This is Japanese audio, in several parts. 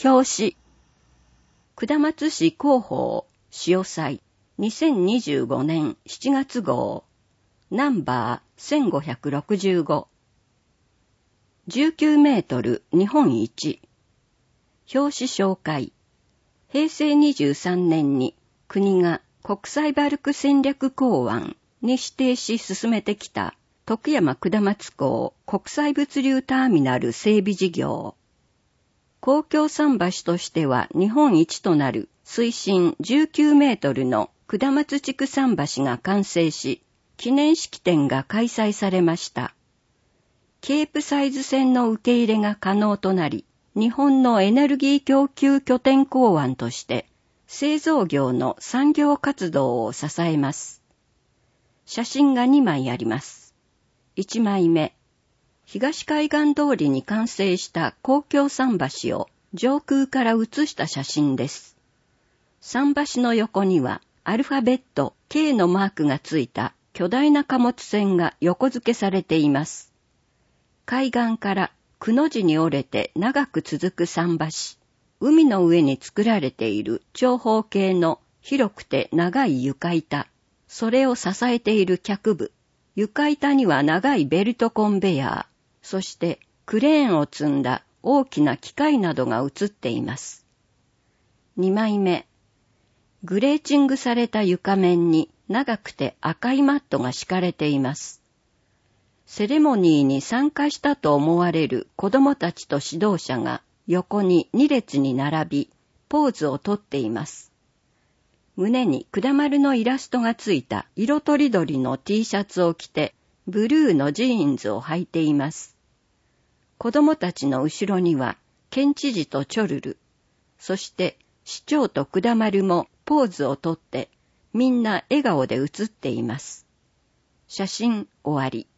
表紙。下松市広報潮祭2025年7月号ナンバー1565 19メートル日本一。表紙紹介。平成23年に国が国際バルク戦略港湾に指定し進めてきた徳山下松港国際物流ターミナル整備事業。公共桟橋としては日本一となる水深19メートルの下松地区桟橋が完成し、記念式典が開催されました。ケープサイズ船の受け入れが可能となり、日本のエネルギー供給拠点港湾として製造業の産業活動を支えます。写真が2枚あります。1枚目。東海岸通りに完成した公共桟橋を上空から写した写真です。桟橋の横にはアルファベット K のマークがついた巨大な貨物船が横付けされています。海岸からくの字に折れて長く続く桟橋。海の上に作られている長方形の広くて長い床板。それを支えている脚部。床板には長いベルトコンベヤー。そしてクレーンを積んだ大きな機械などが映っています。2枚目。グレーチングされた床面に長くて赤いマットが敷かれています。セレモニーに参加したと思われる子供たちと指導者が横に2列に並び、ポーズをとっています。胸に下丸のイラストがついた色とりどりの T シャツを着て、ブルーのジーンズを履いています。子供たちの後ろには県知事とチョルル、そして市長と下丸もポーズをとってみんな笑顔で写っています。写真終わり。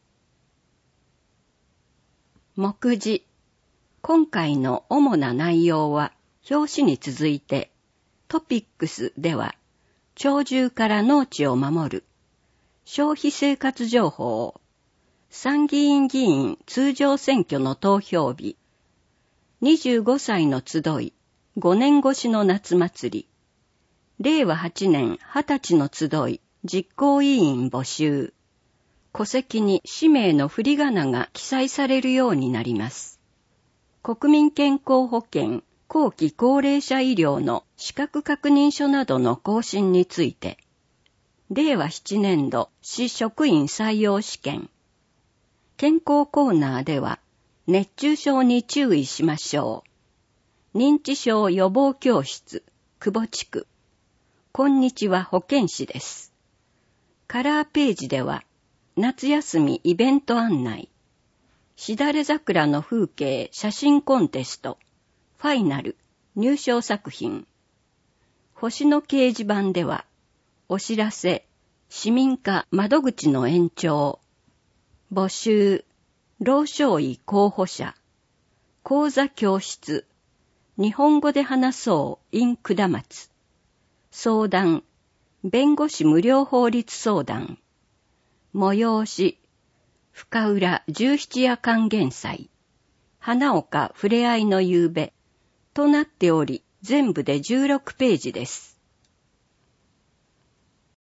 目次。今回の主な内容は表紙に続いてトピックスでは鳥獣から農地を守る消費生活情報、参議院議員通常選挙の投票日、25歳の集い、5年越しの夏祭り、令和8年20歳の集い、実行委員募集、戸籍に氏名の振り仮名が記載されるようになります。国民健康保険、後期高齢者医療の資格確認書などの更新について、令和7年度市職員採用試験。健康コーナーでは、熱中症に注意しましょう。認知症予防教室、久保地区。こんにちは保健師です。カラーページでは、夏休みイベント案内。しだれ桜の風景写真コンテスト。ファイナル、入賞作品。星の掲示板では、お知らせ、市民課窓口の延長、募集、老少医候補者、講座教室、日本語で話そう in 下松、相談、弁護士無料法律相談、催し、深浦17夜間減祭、花岡ふれあいの夕べとなっており、全部で16ページです。